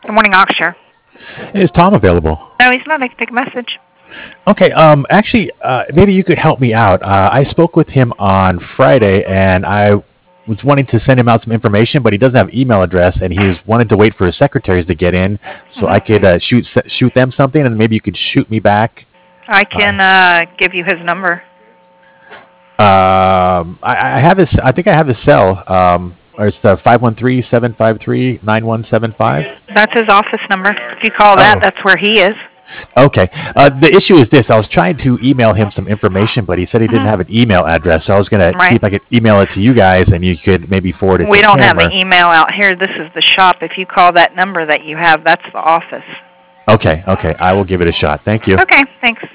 Good morning, Oxshire. Is Tom available? No, he's not. I can take a message. Okay. Actually, maybe you could help me out. I spoke with him on Friday, and I was wanting to send him out some information, but he doesn't have email address, and he was wanted to wait for his secretaries to get in so I could shoot them something, and maybe you could shoot me back. I can give you his number. I have his. I think I have his cell. Or it's the 513-753-9175. That's his office number. If you call that, Oh, that's where he is. okay. The issue is this: I was trying to email him some information, but he said he didn't have an email address. So I was gonna see Right. if I could email it to you guys, and you could maybe forward it We to don't have him. an email out here. This is the shop. If you call that number that you have, that's the office. Okay. Okay. I will give it a shot. Thank you. Okay, thanks.